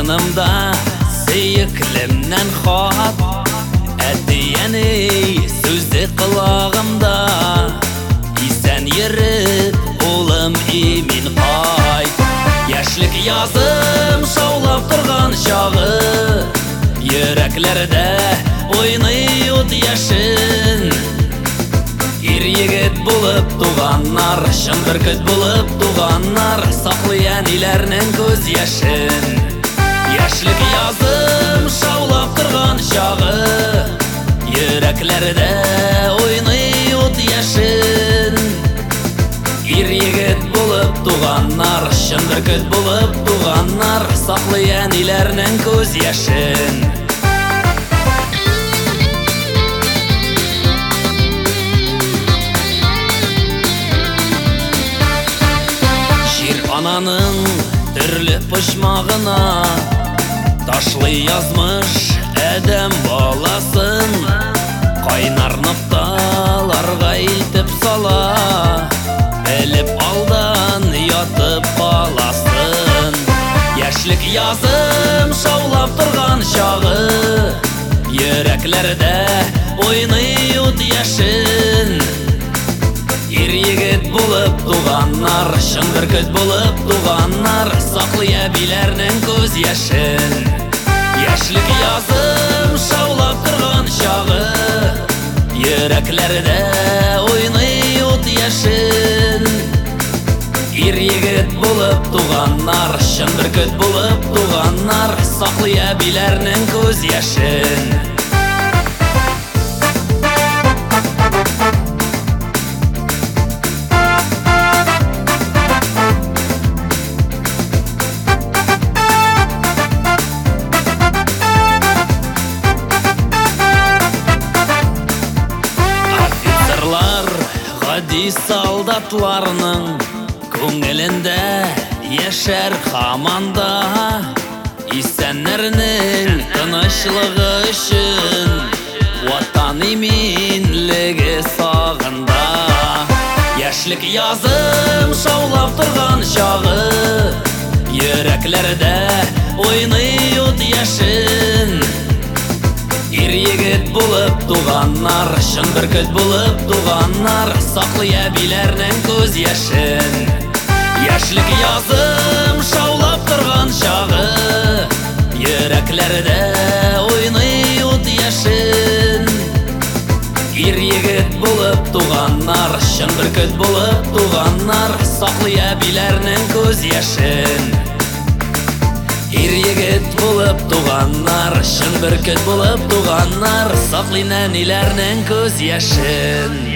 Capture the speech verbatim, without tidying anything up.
янымда сөйеклемнән хат, әтияне сүзі құлағымда. Исән еріп, улым имин қайт. Яшлік язым шаулап тұрған шағы, йөрәкләрдә ойный ут яшен. Ир егет булып туганнар, шын бөркет булып туганнар, саклый әниләрнең күз яшен. Яшлік язым шаулап тұрған шағы, йөрәкләрдә ойный ут яшен. Ир егет булып туганнар, шын бөркет булып туганнар, саклый әниләрнең күз яшен. Ананың түрлі пұшмағына ташлы язмыш әдәм баласын, қайнар ноқталарға илтіп сала, біліп алдан ятып қаласын. Яшлік язым шаулап тұрған шағы, йөрәкләрдә ойный ут яшен. Ир егет булып туганнар, шын бөркет булып туганнар, саклый әбиләрнең күз яшен. Яшлік язым шаулап тұрған шағы, йөрәкләрдә ойный ут яшен. Ир егет булып туганнар, шын бөркет булып туганнар, саклый әбиләрнең күз яшен. Гади солдатларның күңелендә яшәр һаманда, исәннәрнең тынычлыгы өчен ватан иминлеге сагында. Яшлік язым шаулап тұрған шағы, йөрәкләрдә ойный ут яшен. Ир егет булып туганнар, шын бөркет булып туганнар, саклый әбиләрнең күз яшен. Яшлік язым шаулап тұрған шағы, йөрәкләрдә ойный ут яшен. Ир егет булып туганнар, шын бөркет булып туганнар, саклый әбиләрнең күз яшен. Ир егет булып туганнар, шын бөркет булып туганнар, саклый әниләрнең күз яшен.